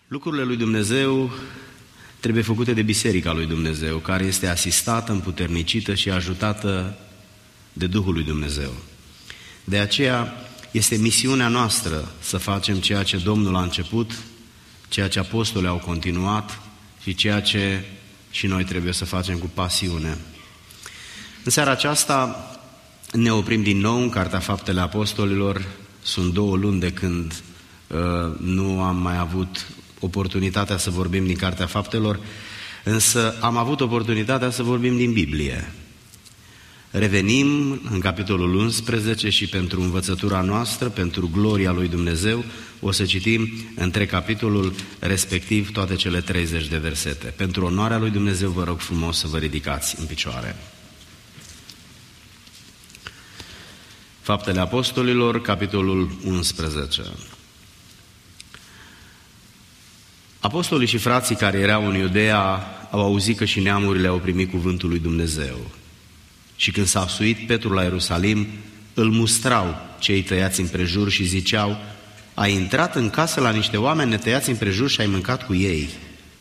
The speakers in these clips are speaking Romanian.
Lucrurile lui Dumnezeu trebuie făcute de Biserica lui Dumnezeu, care este asistată, împuternicită și ajutată de Duhul lui Dumnezeu. De aceea este misiunea noastră să facem ceea ce Domnul a început, ceea ce apostolii au continuat și ceea ce și noi trebuie să facem cu pasiune. În seara aceasta ne oprim din nou în Cartea Faptele Apostolilor. Sunt 2 luni de când nu am mai avut oportunitatea să vorbim din Cartea Faptelor, însă am avut oportunitatea să vorbim din Biblie. Revenim în capitolul 11 și pentru învățătura noastră, pentru gloria lui Dumnezeu, o să citim între capitolul respectiv toate cele 30 de versete. Pentru onoarea lui Dumnezeu vă rog frumos să vă ridicați în picioare. Faptele Apostolilor, capitolul 11. Apostolii și frații care erau în Iudeea au auzit că și neamurile au primit cuvântul lui Dumnezeu. Și când s-a suit Petru la Ierusalim, îl mustrau cei tăiați împrejur și ziceau: ai intrat în casă la niște oameni netăiați împrejur și ai mâncat cu ei.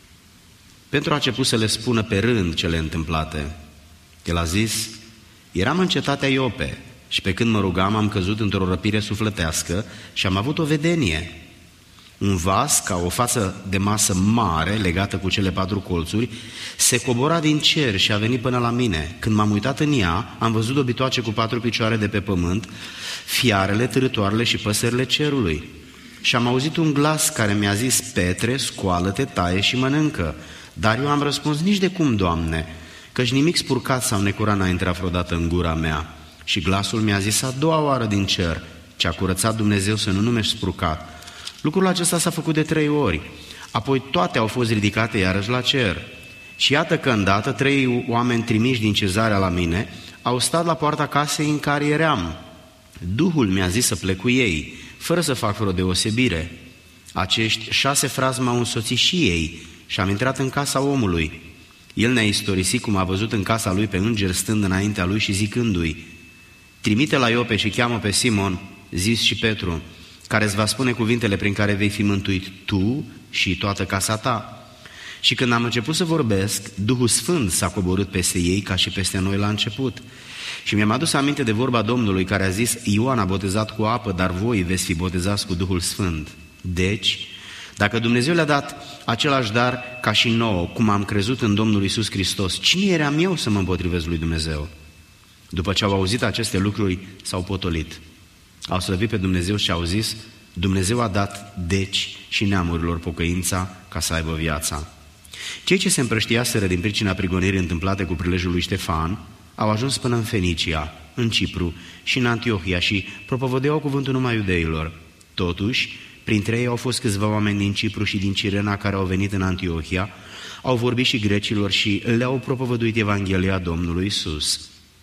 Petru a început să le spună pe rând cele întâmplate. El a zis: eram în cetatea Iope și pe când mă rugam am căzut într-o răpire sufletească și am avut o vedenie. Un vas, ca o față de masă mare, legată cu cele 4 colțuri, se cobora din cer și a venit până la mine. Când m-am uitat în ea, am văzut dobitoace cu 4 picioare de pe pământ, fiarele, târătoarele și păsările cerului. Și am auzit un glas care mi-a zis: Petre, scoală-te, taie și mănâncă. Dar eu am răspuns: nici de cum, Doamne, căci nimic spurcat sau necurat n-a intrat vreodată în gura mea. Și glasul mi-a zis a 2-a oară din cer: ce-a curățat Dumnezeu să nu numești spurcat. Lucrul acesta s-a făcut de 3 ori, apoi toate au fost ridicate iarăși la cer. Și iată că îndată 3 oameni trimiși din Cezarea la mine au stat la poarta casei în care eram. Duhul mi-a zis să plec cu ei, fără să fac vreo deosebire. Acești 6 frați m-au însoțit și ei și am intrat în casa omului. El ne-a istorisit cum a văzut în casa lui pe înger stând înaintea lui și zicându-i: trimite la Iope și cheamă pe Simon, zis și Petru, care îți va spune cuvintele prin care vei fi mântuit tu și toată casa ta. Și când am început să vorbesc, Duhul Sfânt s-a coborât peste ei ca și peste noi la început. Și mi-am adus aminte de vorba Domnului care a zis: Ioan a botezat cu apă, dar voi veți fi botezați cu Duhul Sfânt. Deci, dacă Dumnezeu le-a dat același dar ca și nouă, cum am crezut în Domnul Iisus Hristos, cine eram eu să mă împotrivesc lui Dumnezeu? După ce au auzit aceste lucruri, s-au potolit. Au slăvit pe Dumnezeu și au zis: Dumnezeu a dat deci și neamurilor pocăința ca să aibă viața. Cei ce se împrăștiaseră din pricina prigonirii întâmplate cu prilejul lui Ștefan au ajuns până în Fenicia, în Cipru și în Antiohia și propovădeau cuvântul numai iudeilor. Totuși, printre ei au fost câțiva oameni din Cipru și din Cirena care au venit în Antiohia, au vorbit și grecilor și le-au propovăduit Evanghelia Domnului Iisus.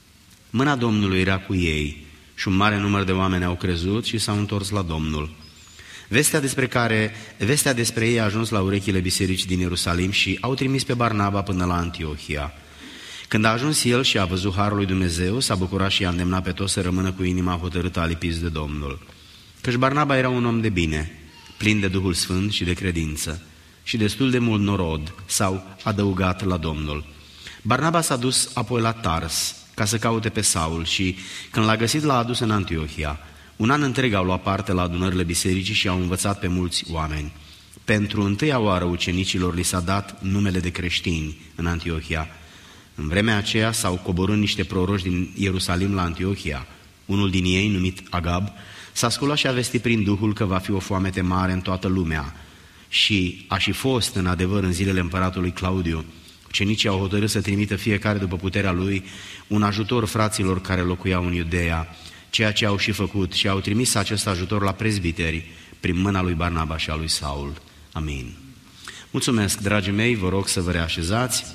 Mâna Domnului era cu ei și un mare număr de oameni au crezut și s-au întors la Domnul. Vestea despre ei a ajuns la urechile bisericii din Ierusalim și au trimis pe Barnaba până la Antiohia. Când a ajuns el și a văzut harul lui Dumnezeu, s-a bucurat și i-a îndemnat pe toți să rămână cu inima hotărâtă alipiți de Domnul. Căci Barnaba era un om de bine, plin de Duhul Sfânt și de credință, și destul de mult norod s-au adăugat la Domnul. Barnaba s-a dus apoi la Tars ca să caute pe Saul și, când l-a găsit, l-a adus în Antiohia. Un an întreg au luat parte la adunările bisericii și au învățat pe mulți oameni. Pentru întâia oară ucenicilor li s-a dat numele de creștini în Antiohia. În vremea aceea s-au coborât niște proroși din Ierusalim la Antiohia. Unul din ei, numit Agab, s-a sculat și a vestit prin Duhul că va fi o foamete mare în toată lumea. Și a și fost în adevăr în zilele împăratului Claudiu. Ucenicii au hotărât să trimită fiecare după puterea lui un ajutor fraților care locuiau în Iudeea, ceea ce au și făcut, și au trimis acest ajutor la prezbiteri prin mâna lui Barnaba și a lui Saul. Amin. Mulțumesc, dragii mei, vă rog să vă reașezați.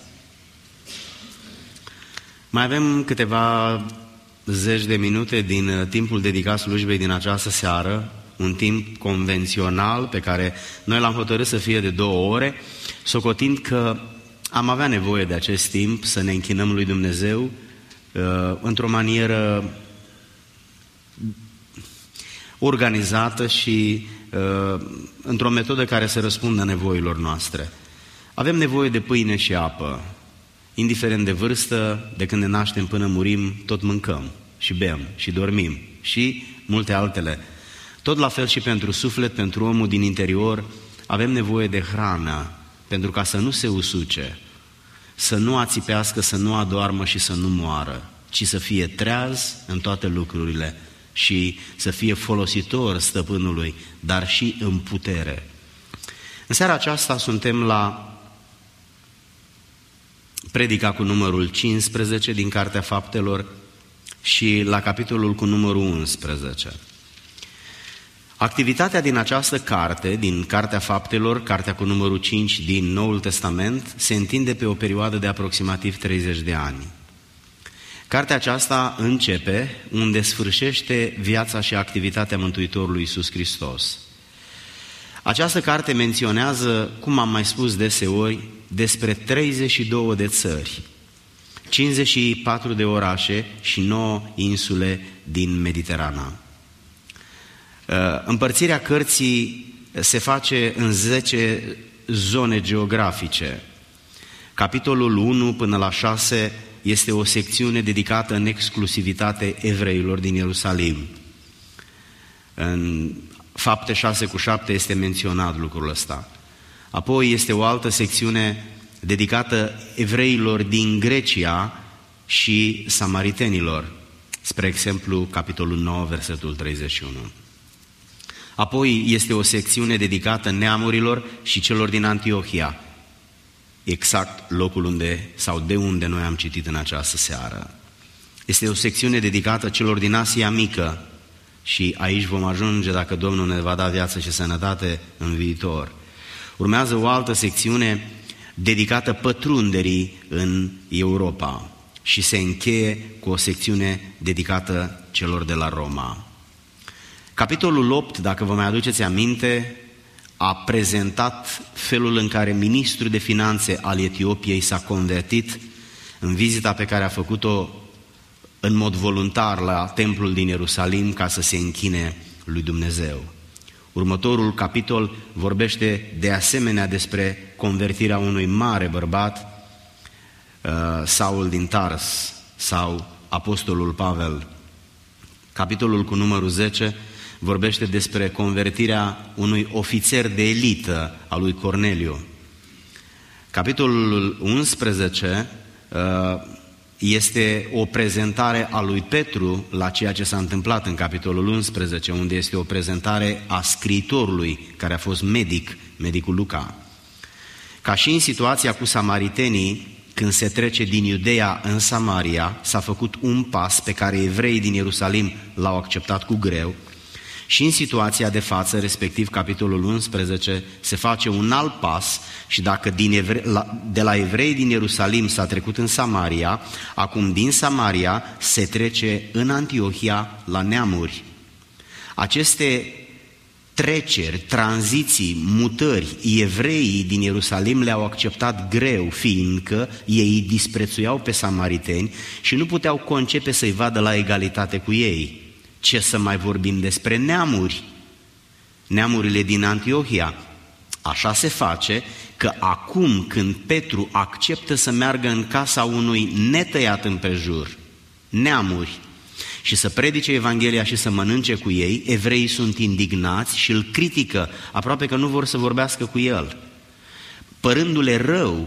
Mai avem câteva zeci de minute din timpul dedicat slujbei din această seară, un timp convențional pe care noi l-am hotărât să fie de 2 ore, socotind că am avea nevoie de acest timp să ne închinăm lui Dumnezeu într-o manieră organizată și într-o metodă care să răspundă nevoilor noastre. Avem nevoie de pâine și apă. Indiferent de vârstă, de când ne naștem până murim, tot mâncăm și bem și dormim și multe altele. Tot la fel și pentru suflet, pentru omul din interior, avem nevoie de hrană, pentru ca să nu se usuce, să nu ațipească, să nu adoarmă și să nu moară, ci să fie treaz în toate lucrurile și să fie folositor stăpânului, dar și în putere. În seara aceasta suntem la predica cu numărul 15 din Cartea Faptelor și la capitolul cu numărul 11. Activitatea din această carte, din Cartea Faptelor, cartea cu numărul 5 din Noul Testament, se întinde pe o perioadă de aproximativ 30 de ani. Cartea aceasta începe unde sfârșește viața și activitatea Mântuitorului Iisus Hristos. Această carte menționează, cum am mai spus deseori, despre 32 de țări, 54 de orașe și 9 insule din Mediterana. Împărțirea cărții se face în 10 zone geografice. Capitolul 1 până la 6 este o secțiune dedicată în exclusivitate evreilor din Ierusalim. În Fapte 6:7 este menționat lucrul ăsta. Apoi este o altă secțiune dedicată evreilor din Grecia și samaritenilor, spre exemplu, capitolul 9, versetul 31. Apoi este o secțiune dedicată neamurilor și celor din Antiohia, exact locul unde sau de unde noi am citit în această seară. Este o secțiune dedicată celor din Asia Mică și aici vom ajunge dacă Domnul ne va da viață și sănătate în viitor. Urmează o altă secțiune dedicată pătrunderii în Europa și se încheie cu o secțiune dedicată celor de la Roma. Capitolul 8, dacă vă mai aduceți aminte, a prezentat felul în care ministrul de finanțe al Etiopiei s-a convertit în vizita pe care a făcut-o în mod voluntar la templul din Ierusalim ca să se închine lui Dumnezeu. Următorul capitol vorbește de asemenea despre convertirea unui mare bărbat, Saul din Tars sau apostolul Pavel. Capitolul cu numărul 10 vorbește despre convertirea unui ofițer de elită al lui Corneliu. Capitolul 11 este o prezentare a lui Petru la ceea ce s-a întâmplat în capitolul 11, unde este o prezentare a scriitorului care a fost medicul Luca. Ca și în situația cu samaritenii, când se trece din Iudeea în Samaria, s-a făcut un pas pe care evreii din Ierusalim l-au acceptat cu greu, și în situația de față, respectiv capitolul 11, se face un alt pas și dacă de la evrei din Ierusalim s-a trecut în Samaria, acum din Samaria se trece în Antiohia la neamuri. Aceste treceri, tranziții, mutări, evreii din Ierusalim le-au acceptat greu, fiindcă ei îi disprețuiau pe samariteni și nu puteau concepe să-i vadă la egalitate cu ei. Ce să mai vorbim despre neamuri? Neamurile din Antiohia. Așa se face că acum când Petru acceptă să meargă în casa unui netăiat împrejur, neamuri, și să predice Evanghelia și să mănânce cu ei, evreii sunt indignați și îl critică, aproape că nu vor să vorbească cu el, părându-le rău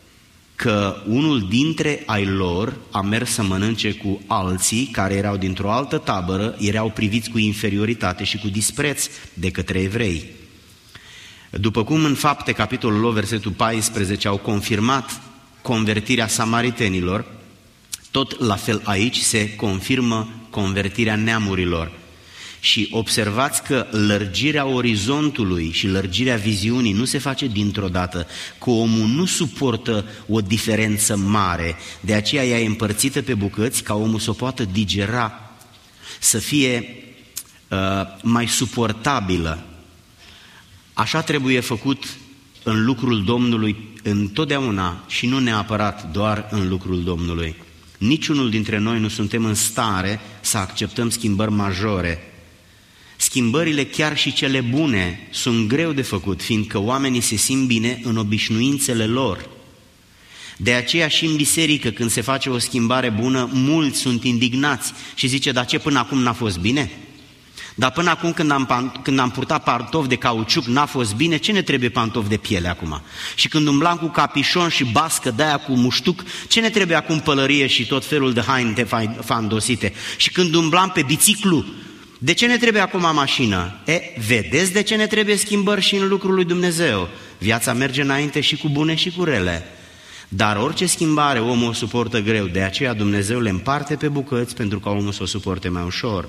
că unul dintre ai lor a mers să mănânce cu alții care erau dintr-o altă tabără, erau priviți cu inferioritate și cu dispreț de către evrei. După cum în Fapte, capitolul 8, versetul 14, au confirmat convertirea samaritenilor, tot la fel aici se confirmă convertirea neamurilor. Și observați că lărgirea orizontului și lărgirea viziunii nu se face dintr-o dată, că omul nu suportă o diferență mare, de aceea ea e împărțită pe bucăți ca omul să o poată digera, să fie mai suportabilă. Așa trebuie făcut în lucrul Domnului întotdeauna și nu neapărat doar în lucrul Domnului. Niciunul dintre noi nu suntem în stare să acceptăm schimbări majore. schimbările, chiar și cele bune, sunt greu de făcut, fiindcă oamenii se simt bine în obișnuințele lor. De aceea și în biserică, când se face o schimbare bună, mulți sunt indignați și zice, dar ce, până acum n-a fost bine? Dar până acum când am purtat pantofi de cauciuc n-a fost bine, ce ne trebuie pantofi de piele acum? Și când umblam cu capișon și bască de-aia cu muștuc, ce ne trebuie acum pălărie și tot felul de haine fandosite? Și când umblam pe biciclu, de ce ne trebuie acum mașină? Vedeți de ce ne trebuie schimbări și în lucrul lui Dumnezeu? Viața merge înainte și cu bune și cu rele. Dar orice schimbare omul o suportă greu, de aceea Dumnezeu le împarte pe bucăți pentru ca omul să o suporte mai ușor.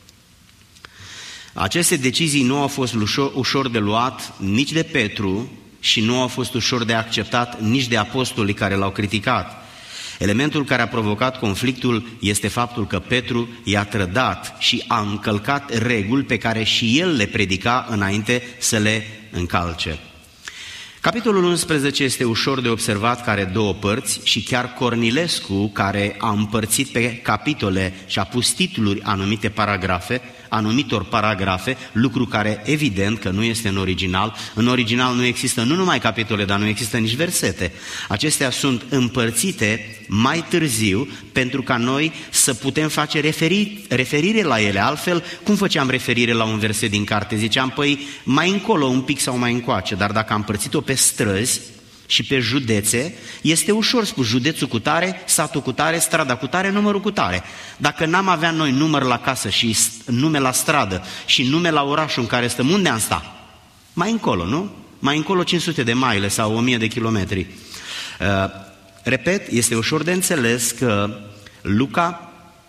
Aceste decizii nu au fost ușor de luat nici de Petru și nu au fost ușor de acceptat nici de apostolii care l-au criticat. Elementul care a provocat conflictul este faptul că Petru i-a trădat și a încălcat reguli pe care și el le predica înainte să le încalce. Capitolul 11 este ușor de observat că are două părți și chiar Cornilescu, care a împărțit pe capitole și a pus titluri anumitor paragrafe, lucru care evident că nu este în original. În original nu există nu numai capitole, dar nu există nici versete. Acestea sunt împărțite mai târziu pentru ca noi să putem face referire la ele. Altfel, cum făceam referire la un verset din carte? Ziceam, păi mai încolo un pic sau mai încoace, dar dacă am împărțit-o pe străzi și pe județe, este ușor spus județul cu tare, satul cu tare, strada cu tare, numărul cu tare. Dacă n-am avea noi număr la casă și nume la stradă și nume la orașul în care stăm, unde am sta? Mai încolo, nu? Mai încolo 500 de maile sau 1000 de kilometri. Repet, este ușor de înțeles că Luca,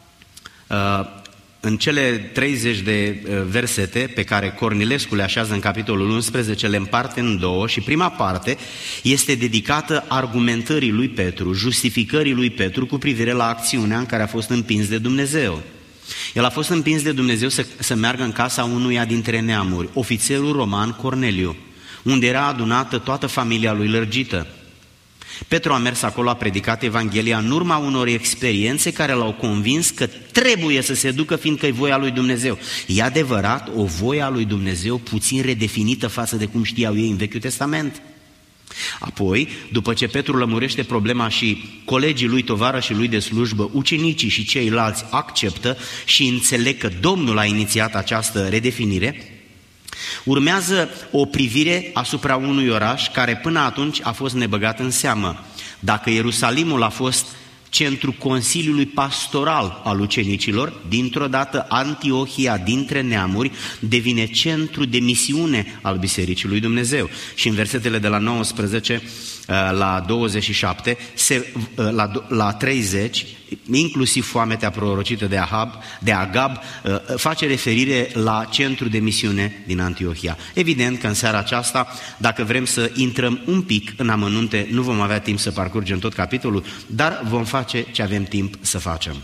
în cele 30 de versete pe care Cornilescu le așează în capitolul 11, le împarte în două și prima parte este dedicată argumentării lui Petru, justificării lui Petru cu privire la acțiunea în care a fost împins de Dumnezeu. El a fost împins de Dumnezeu să meargă în casa unuia dintre neamuri, ofițerul roman Corneliu, unde era adunată toată familia lui lărgită. Petru a mers acolo, a predicat Evanghelia în urma unor experiențe care l-au convins că trebuie să se ducă, fiindcă e voia lui Dumnezeu. E adevărat, o voie a lui Dumnezeu puțin redefinită față de cum știau ei în Vechiul Testament. Apoi, după ce Petru lămurește problema și colegii lui, tovarășii lui de slujbă, ucenicii și ceilalți acceptă și înțeleg că Domnul a inițiat această redefinire, urmează o privire asupra unui oraș care până atunci a fost nebăgat în seamă. Dacă Ierusalimul a fost centru consiliului pastoral al ucenicilor, dintr-o dată Antiohia dintre neamuri devine centru de misiune al Bisericii lui Dumnezeu. Și în versetele de la 19 la 27, la 30, inclusiv foametea prorocită de Agab, face referire la centru de misiune din Antiohia. Evident că în seara aceasta, dacă vrem să intrăm un pic în amănunte, nu vom avea timp să parcurgem tot capitolul, dar vom face ce avem timp să facem.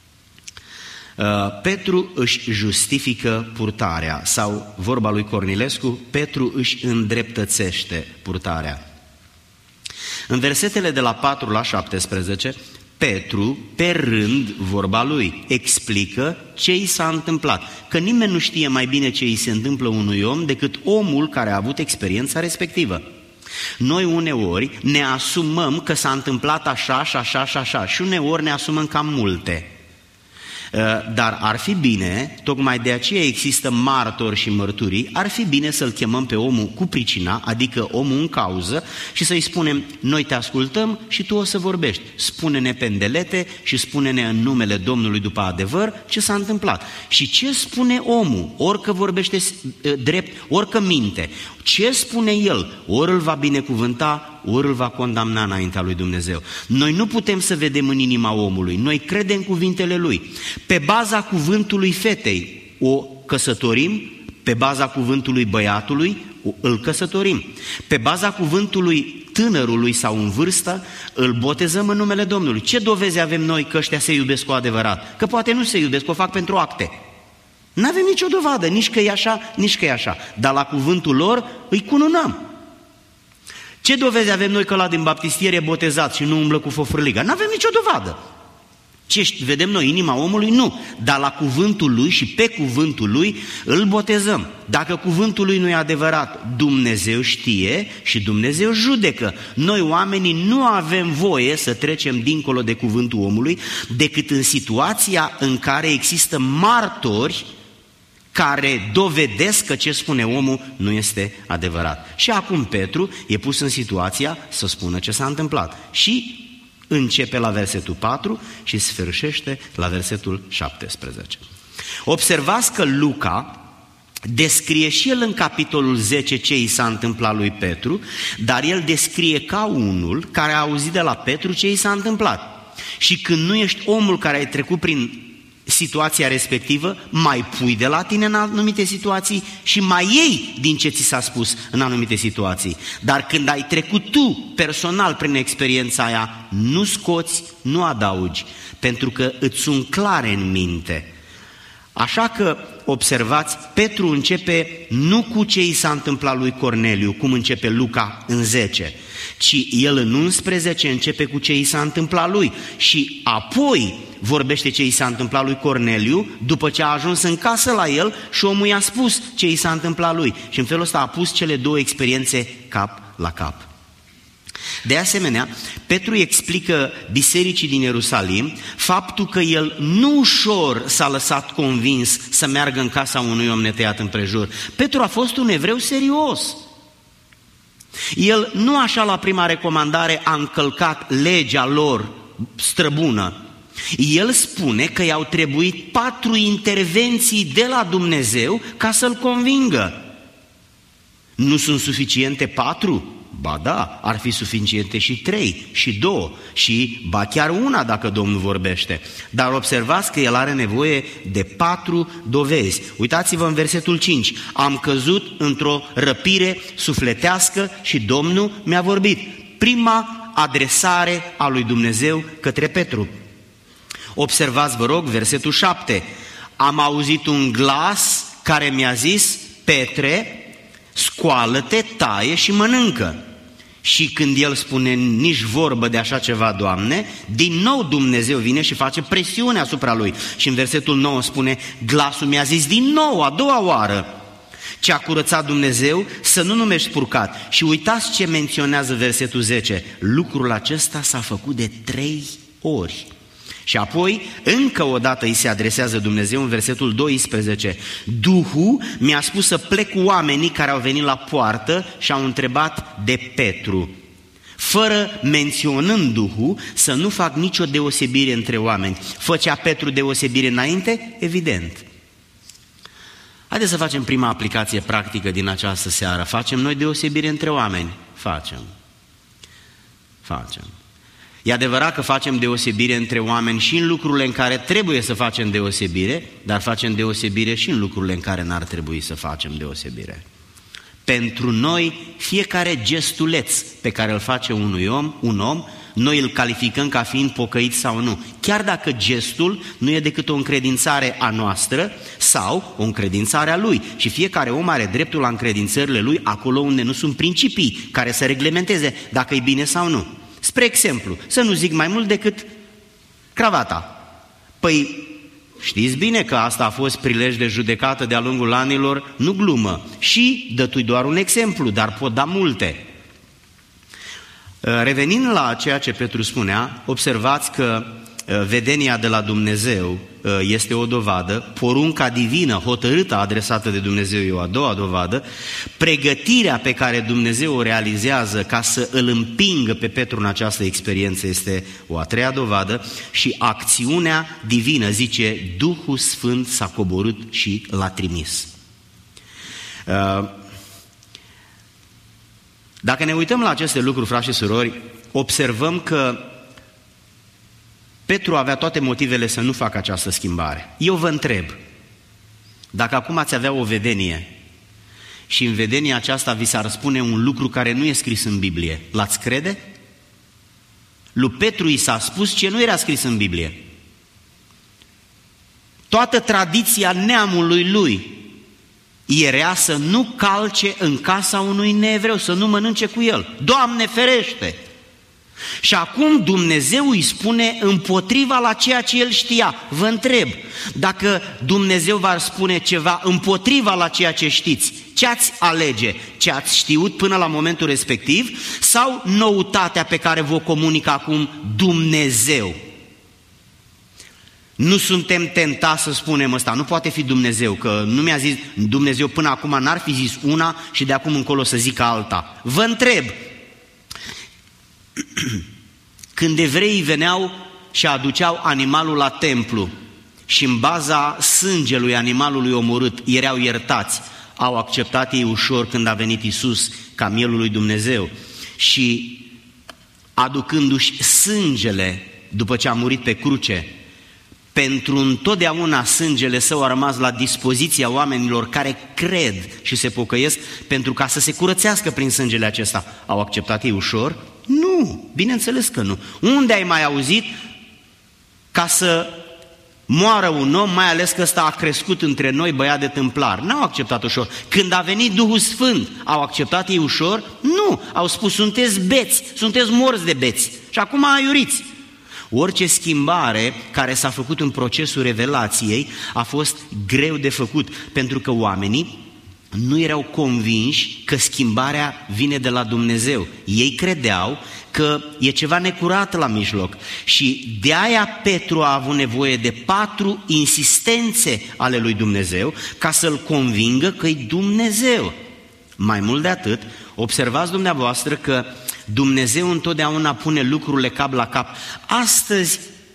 Petru își justifică purtarea, sau vorba lui Cornilescu, Petru își îndreptățește purtarea. În versetele de la 4 la 17, Petru, pe rând, vorba lui, explică ce i s-a întâmplat. Că nimeni nu știe mai bine ce i se întâmplă unui om decât omul care a avut experiența respectivă. Noi uneori ne asumăm că s-a întâmplat așa și așa și așa și uneori ne asumăm cam multe. Dar ar fi bine, tocmai de aceea există martori și mărturii, ar fi bine să-l chemăm pe omul cu pricina, adică omul în cauză, și să-i spunem, noi te ascultăm și tu o să vorbești. Spune-ne pe îndelete și spune-ne în numele Domnului după adevăr ce s-a întâmplat. Și ce spune omul, orică vorbește drept, orică minte, ce spune el, ori îl va binecuvânta, ori îl va condamna înaintea lui Dumnezeu. Noi nu putem să vedem în inima omului, noi credem cuvintele lui. Pe baza cuvântului fetei o căsătorim, pe baza cuvântului băiatului îl căsătorim, pe baza cuvântului tânărului sau în vârstă îl botezăm în numele Domnului. Ce dovezi avem noi că ăștia se iubesc cu adevărat? Că poate nu se iubesc, o fac pentru acte. N-avem nicio dovadă, nici că e așa, nici că e așa, dar la cuvântul lor îi cununăm. Ce dovezi avem noi că ăla din baptistiere e botezat și nu umblă cu fofurliga? N-avem nicio dovadă. Ce vedem noi, inima omului? Nu. Dar la cuvântul lui și pe cuvântul lui îl botezăm. Dacă cuvântul lui nu e adevărat, Dumnezeu știe și Dumnezeu judecă. Noi, oamenii, nu avem voie să trecem dincolo de cuvântul omului decât în situația în care există martori care dovedesc că ce spune omul nu este adevărat. Și acum Petru e pus în situația să spună ce s-a întâmplat. Și începe la versetul 4 și sfârșește la versetul 17. Observați că Luca descrie și el în capitolul 10 ce i s-a întâmplat lui Petru, dar el descrie ca unul care a auzit de la Petru ce i s-a întâmplat. Și când nu ești omul care ai trecut prin situația respectivă, mai pui de la tine în anumite situații și mai iei din ce ți s-a spus în anumite situații. Dar când ai trecut tu personal prin experiența aia, nu scoți, nu adaugi, pentru că îți sunt clare în minte. Așa că, observați, Petru începe nu cu ce i s-a întâmplat lui Corneliu, cum începe Luca în 10, ci el în 11 începe cu ce i s-a întâmplat lui și apoi vorbește ce i s-a întâmplat lui Corneliu după ce a ajuns în casă la el și omul i-a spus ce i s-a întâmplat lui. Și în felul ăsta a pus cele două experiențe cap la cap. De asemenea, Petru explică bisericii din Ierusalim faptul că el nu ușor s-a lăsat convins să meargă în casa unui om netăiat împrejur. Petru a fost un evreu serios. El nu așa la prima recomandare a încălcat legea lor străbună. El spune că i-au trebuit 4 intervenții de la Dumnezeu ca să-l convingă. Nu sunt suficiente 4? Ba da, ar fi suficiente și 3, și 2, și ba chiar una dacă Domnul vorbește. Dar observați că el are nevoie de 4 dovezi. Uitați-vă în versetul 5. Am căzut într-o răpire sufletească și Domnul mi-a vorbit. Prima adresare a lui Dumnezeu către Petru. Observați, vă rog, versetul 7. Am auzit un glas care mi-a zis: Petre, scoală-te, taie și mănâncă. Și când el spune nici vorbă de așa ceva, Doamne, din nou Dumnezeu vine și face presiune asupra lui. Și în versetul 9 spune: glasul mi-a zis din nou, a doua oară, ce a curățat Dumnezeu să nu numești purcat. Și uitați ce menționează versetul 10. Lucrul acesta s-a făcut de 3 ori. Și apoi, încă o dată îi se adresează Dumnezeu în versetul 12. Duhul mi-a spus să plec cu oamenii care au venit la poartă și au întrebat de Petru. Fără, menționând Duhul, să nu fac nicio deosebire între oameni. Făcea Petru deosebire înainte? Evident. Haideți să facem prima aplicație practică din această seară. Facem noi deosebire între oameni? Facem. E adevărat că facem deosebire între oameni și în lucrurile în care trebuie să facem deosebire, dar facem deosebire și în lucrurile în care n-ar trebui să facem deosebire. Pentru noi, fiecare gestuleț pe care îl face un om, noi îl calificăm ca fiind pocăit sau nu. Chiar dacă gestul nu e decât o încredințare a noastră sau o încredințare a lui. Și fiecare om are dreptul la încredințările lui acolo unde nu sunt principii care să reglementeze dacă e bine sau nu. Spre exemplu, să nu zic mai mult decât cravata. Păi știți bine că asta a fost prilej de judecată de-a lungul anilor, nu glumă. Și dă-tu doar un exemplu, dar pot da multe. Revenind la ceea ce Petru spunea, observați că vedenia de la Dumnezeu este o dovadă, porunca divină hotărâtă adresată de Dumnezeu e o a doua dovadă, pregătirea pe care Dumnezeu o realizează ca să îl împingă pe Petru în această experiență este o a treia dovadă și acțiunea divină, zice, Duhul Sfânt s-a coborât și l-a trimis. Dacă ne uităm la aceste lucruri, frați și surori, observăm că Petru avea toate motivele să nu facă această schimbare. Eu vă întreb, dacă acum ați avea o vedenie și în vedenia aceasta vi s-ar spune un lucru care nu e scris în Biblie, l-ați crede? Lui Petru i s-a spus ce nu era scris în Biblie. Toată tradiția neamului lui era să nu calce în casa unui neevreu, să nu mănânce cu el. Doamne ferește! Și acum Dumnezeu îi spune împotriva la ceea ce el știa. Vă întreb, dacă Dumnezeu v-ar spune ceva împotriva la ceea ce știți, ce ați alege? Ce ați știut până la momentul respectiv sau noutatea pe care vă comunică acum Dumnezeu? Nu suntem tentați să spunem ăsta, nu poate fi Dumnezeu, că nu mi-a zis Dumnezeu până acum, n-ar fi zis una și de acum încolo să zică alta. Vă întreb, când evreii veneau și aduceau animalul la templu și în baza sângelui animalului omorât erau iertați, au acceptat ei ușor când a venit Iisus ca mielul lui Dumnezeu și aducându-și sângele după ce a murit pe cruce, pentru întotdeauna sângele său a rămas la dispoziția oamenilor care cred și se pocăiesc pentru ca să se curățească prin sângele acesta. Au acceptat ei ușor? Nu, bineînțeles că nu. Unde ai mai auzit ca să moară un om, mai ales că ăsta a crescut între noi, băiat de tâmplar? N-au acceptat ușor. Când a venit Duhul Sfânt, au acceptat ei ușor? Nu, au spus sunteți beți, sunteți morți de beți și acum aiuriți. Orice schimbare care s-a făcut în procesul revelației a fost greu de făcut, pentru că oamenii nu erau convinși că schimbarea vine de la Dumnezeu. Ei credeau că e ceva necurat la mijloc și de aia Petru a avut nevoie de 4 insistențe ale lui Dumnezeu ca să-l convingă că e Dumnezeu. Mai mult de atât, observați dumneavoastră că Dumnezeu întotdeauna pune lucrurile cap la cap. Astăzi,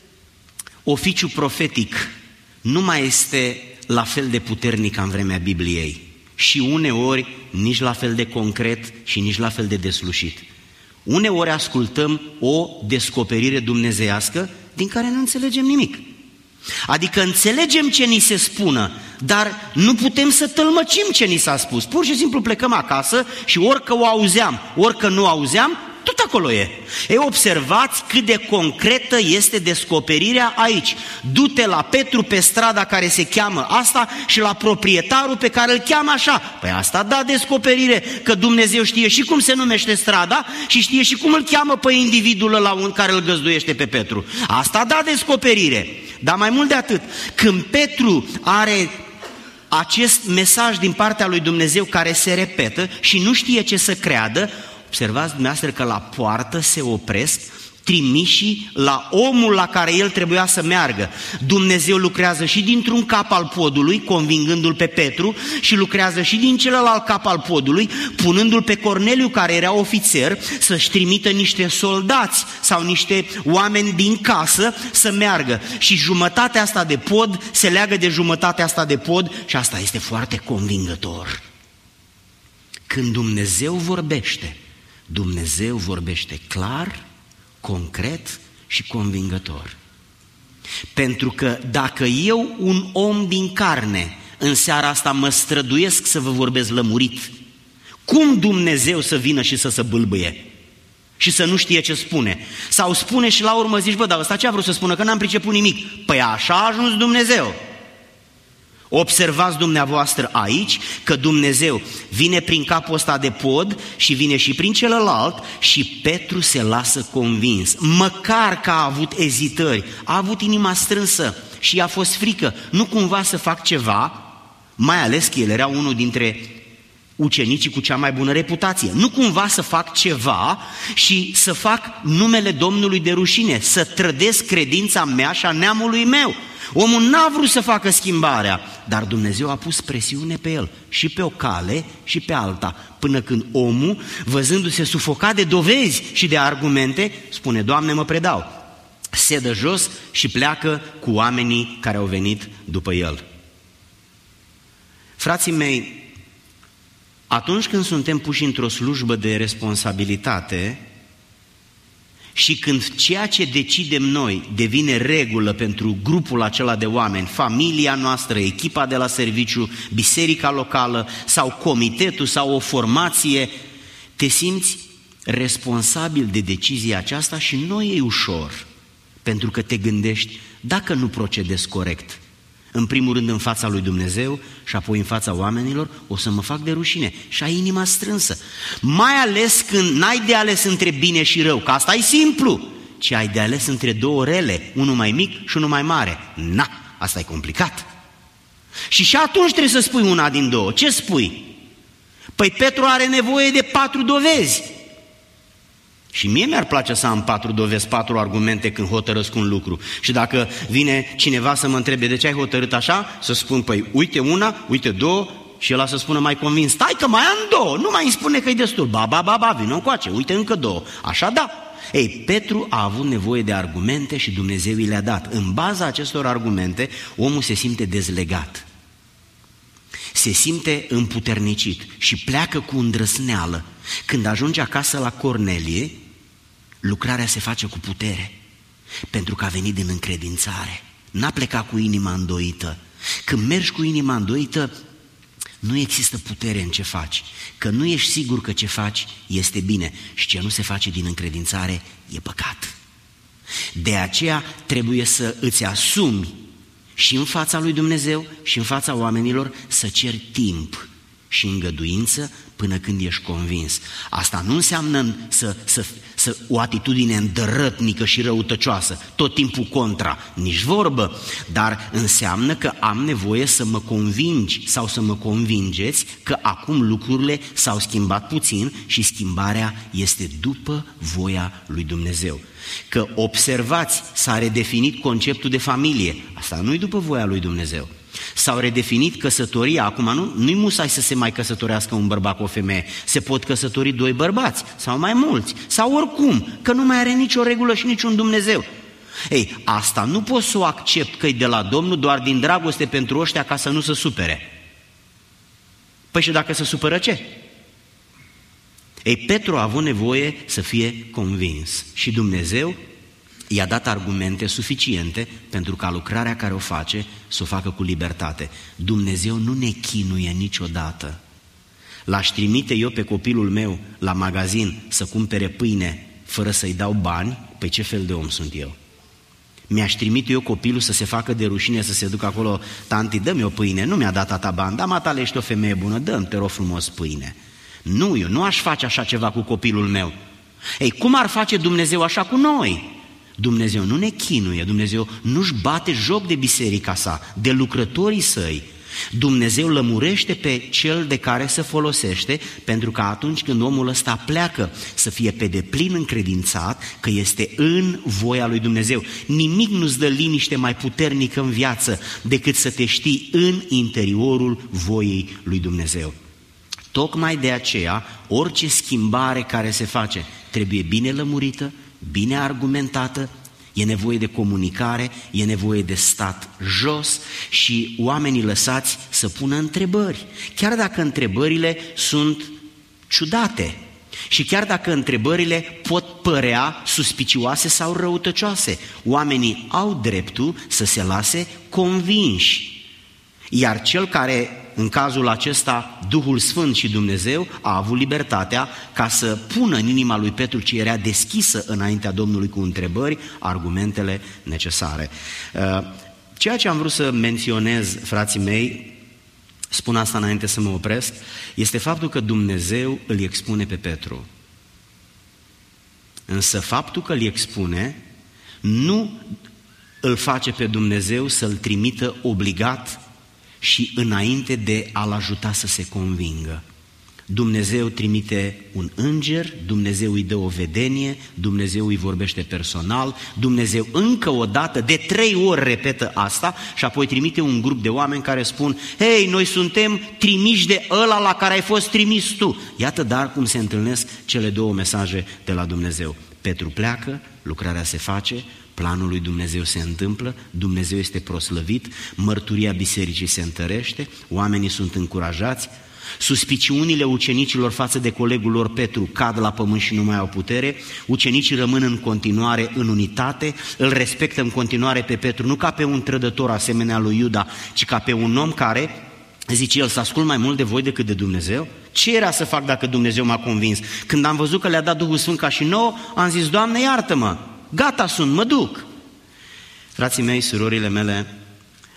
oficiul profetic nu mai este la fel de puternic ca în vremea Bibliei și uneori nici la fel de concret și nici la fel de deslușit. Uneori ascultăm o descoperire dumnezeiască din care nu înțelegem nimic. Adică înțelegem ce ni se spună, dar nu putem să tălmăcim ce ni s-a spus. Pur și simplu plecăm acasă și orică o auzeam, orică nu auzeam, tot acolo e. Ei, observați cât de concretă este descoperirea aici. Du-te la Petru pe strada care se cheamă asta și la proprietarul pe care îl cheamă așa. Păi asta da descoperire, că Dumnezeu știe și cum se numește strada și știe și cum îl cheamă pe individul ăla care îl găzduiește pe Petru. Asta da descoperire. Dar mai mult de atât, când Petru are acest mesaj din partea lui Dumnezeu care se repetă și nu știe ce să creadă, observați dumneavoastră că la poartă se opresc trimișii la omul la care el trebuia să meargă. Dumnezeu lucrează și dintr-un cap al podului, convingându-l pe Petru, și lucrează și din celălalt cap al podului, punându-l pe Corneliu, care era ofițer, să-și trimită niște soldați sau niște oameni din casă să meargă. Și jumătatea asta de pod se leagă de jumătatea asta de pod și asta este foarte convingător. Când Dumnezeu vorbește clar, concret și convingător. Pentru că dacă eu, un om din carne, în seara asta mă străduiesc să vă vorbesc lămurit, cum Dumnezeu să vină și să se bâlbâie și să nu știe ce spune? Sau spune și la urmă zici, bă, dar ăsta ce a vrut să spună? Că n-am priceput nimic. Păi așa a ajuns Dumnezeu. Observați dumneavoastră aici că Dumnezeu vine prin capul ăsta de pod și vine și prin celălalt și Petru se lasă convins. Măcar că a avut ezitări, a avut inima strânsă și i-a fost frică. Nu cumva să fac ceva, mai ales că el era unul dintre ucenicii cu cea mai bună reputație. Nu cumva să fac ceva și să fac numele Domnului de rușine, să trădesc credința mea și a neamului meu. Omul n-a vrut să facă schimbarea, dar Dumnezeu a pus presiune pe el, și pe o cale și pe alta, până când omul, văzându-se sufocat de dovezi și de argumente, spune, Doamne, mă predau. Se dă jos și pleacă cu oamenii care au venit după el. Frații mei, atunci când suntem puși într-o slujbă de responsabilitate și când ceea ce decidem noi devine regulă pentru grupul acela de oameni, familia noastră, echipa de la serviciu, biserica locală sau comitetul sau o formație, te simți responsabil de decizia aceasta și nu e ușor, pentru că te gândești, dacă nu procedezi corect, În primul rând în fața lui Dumnezeu și apoi în fața oamenilor, o să mă fac de rușine și ai inima strânsă. Mai ales când n-ai de ales între bine și rău, că asta e simplu, ci ai de ales între două rele, unul mai mic și unul mai mare. Na, asta e complicat. Și atunci trebuie să spui una din două. Ce spui? Păi Petru are nevoie de 4 dovezi. Și mie mi-ar place să am 4 dovezi, 4 argumente când hotărăsc un lucru. Și dacă vine cineva să mă întrebe de ce ai hotărât așa, să spun, păi uite una, uite două, și ăla să spună mai convins, stai că mai am 2, nu mai îmi spune că e destul, ba, vină încoace, uite încă 2, așa da. Ei, Petru a avut nevoie de argumente și Dumnezeu i le-a dat. În baza acestor argumente, omul se simte dezlegat, se simte împuternicit și pleacă cu îndrăsneală. Când ajunge acasă la Cornelie, lucrarea se face cu putere, pentru că a venit din încredințare. N-a plecat cu inima îndoită. Când mergi cu inima îndoită, nu există putere în ce faci, că nu ești sigur că ce faci este bine și ce nu se face din încredințare e păcat. De aceea trebuie să îți asumi și în fața lui Dumnezeu și în fața oamenilor să ceri timp și îngăduință până când ești convins. Asta nu înseamnă o atitudine îndărătnică și răutăcioasă, tot timpul contra, nici vorbă, dar înseamnă că am nevoie să mă convingi sau să mă convingeți că acum lucrurile s-au schimbat puțin și schimbarea este după voia lui Dumnezeu. Că observați, s-a redefinit conceptul de familie, asta nu e după voia lui Dumnezeu. S-au redefinit căsătoria, acum nu-i musai să se mai căsătorească un bărbat cu o femeie, se pot căsători 2 bărbați sau mai mulți, sau oricum, că nu mai are nicio regulă și niciun Dumnezeu. Ei, asta nu pot să o accept că e de la Domnul doar din dragoste pentru ăștia ca să nu se supere. Păi și dacă se supără ce? Ei, Petru a avut nevoie să fie convins și Dumnezeu i-a dat argumente suficiente pentru ca lucrarea care o face să o facă cu libertate. Dumnezeu nu ne chinuie niciodată. L-aș trimite eu pe copilul meu la magazin să cumpere pâine fără să-i dau bani, păi ce fel de om sunt eu? Mi-aș trimite eu copilul să se facă de rușine, să se ducă acolo, tanti, dă-mi o pâine, nu mi-a dat tata bani, dar matale, ești o femeie bună, dă-mi, te rog frumos, pâine. Nu, eu nu aș face așa ceva cu copilul meu. Ei, cum ar face Dumnezeu așa cu noi? Dumnezeu nu ne chinuie, Dumnezeu nu-și bate joc de biserica sa, de lucrătorii săi. Dumnezeu lămurește pe cel de care se folosește, pentru că atunci când omul ăsta pleacă să fie pe deplin încredințat că este în voia lui Dumnezeu. Nimic nu-ți dă liniște mai puternică în viață decât să te știi în interiorul voii lui Dumnezeu. Tocmai de aceea, orice schimbare care se face trebuie bine lămurită, bine argumentată, e nevoie de comunicare, e nevoie de stat jos și oamenii lăsați să pună întrebări, chiar dacă întrebările sunt ciudate și chiar dacă întrebările pot părea suspicioase sau răutăcioase. Oamenii au dreptul să se lase convinși, iar cel care, în cazul acesta, Duhul Sfânt și Dumnezeu, a avut libertatea ca să pună în inima lui Petru, ce era deschisă înaintea Domnului cu întrebări, argumentele necesare. Ceea ce am vrut să menționez, frații mei, spun asta înainte să mă opresc, este faptul că Dumnezeu îl expune pe Petru. Însă faptul că îl expune nu îl face pe Dumnezeu să-l trimită obligat și înainte de a-l ajuta să se convingă. Dumnezeu trimite un înger, Dumnezeu îi dă o vedenie, Dumnezeu îi vorbește personal, Dumnezeu încă o dată, de 3 ori repetă asta și apoi trimite un grup de oameni care spun: hei, noi suntem trimiși de ăla la care ai fost trimis tu. Iată dar cum se întâlnesc cele 2 mesaje de la Dumnezeu. Petru pleacă, lucrarea se face, planul lui Dumnezeu se întâmplă, Dumnezeu este proslăvit, mărturia bisericii se întărește, oamenii sunt încurajați, suspiciunile ucenicilor față de colegul lor Petru cad la pământ și nu mai au putere, ucenicii rămân în continuare în unitate, îl respectă în continuare pe Petru, nu ca pe un trădător asemenea lui Iuda, ci ca pe un om care, zice el, să ascult mai mult de voi decât de Dumnezeu? Ce era să fac dacă Dumnezeu m-a convins? Când am văzut că le-a dat Duhul Sfânt ca și nouă, am zis: Doamne, iartă-mă! Gata sunt, mă duc. Frații mei, surorile mele,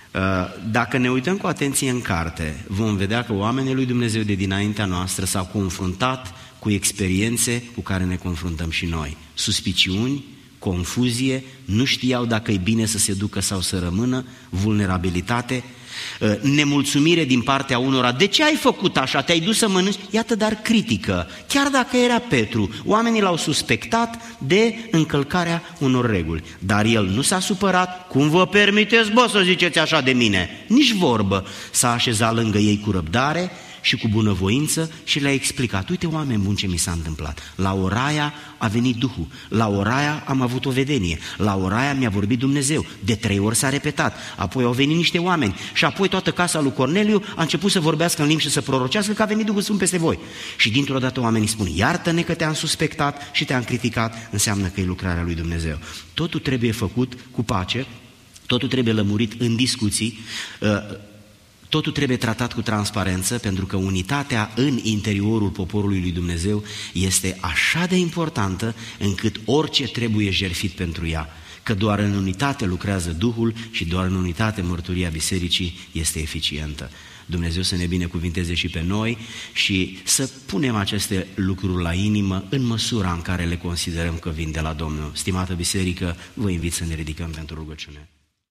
Dacă ne uităm cu atenție în carte, vom vedea că oamenii lui Dumnezeu de dinaintea noastră s-au confruntat cu experiențe cu care ne confruntăm și noi. Suspiciuni, confuzie, nu știau dacă e bine să se ducă sau să rămână, vulnerabilitate, nemulțumire din partea unora. De ce ai făcut așa? Te-ai dus să mănânci? Iată, dar critică. Chiar dacă era Petru, oamenii l-au suspectat de încălcarea unor reguli. Dar el nu s-a supărat. Cum vă permiteți, bă, să ziceți așa de mine? Nici vorbă. S-a așezat lângă ei cu răbdare și cu bunăvoință și le-a explicat: uite, oameni buni, ce mi s-a întâmplat. La ora aia a venit Duhul, la ora aia am avut o vedenie, la ora aia mi-a vorbit Dumnezeu, de 3 ori s-a repetat, apoi au venit niște oameni și apoi toată casa lui Corneliu a început să vorbească în limbi și să prorocească că a venit Duhul Sfânt peste voi. Și dintr-o dată oamenii spun: iartă-ne că te-am suspectat și te-am criticat, înseamnă că e lucrarea lui Dumnezeu. Totul trebuie făcut cu pace, totul trebuie lămurit în discuții, totul trebuie tratat cu transparență, pentru că unitatea în interiorul poporului lui Dumnezeu este așa de importantă încât orice trebuie jertfit pentru ea. Că doar în unitate lucrează Duhul și doar în unitate mărturia bisericii este eficientă. Dumnezeu să ne binecuvinteze și pe noi și să punem aceste lucruri la inimă în măsura în care le considerăm că vin de la Domnul. Stimată biserică, vă invit să ne ridicăm pentru rugăciune.